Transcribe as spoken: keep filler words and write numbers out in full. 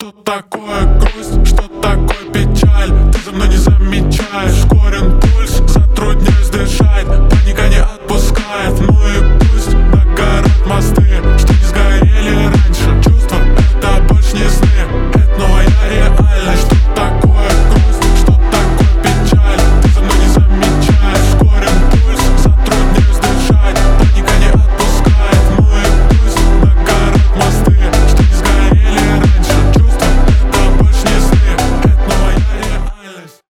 Что такое грусть, что такое печаль? Ты за мной не замечаешь. Ускорен пульс, затрудняюсь дышать. Паника не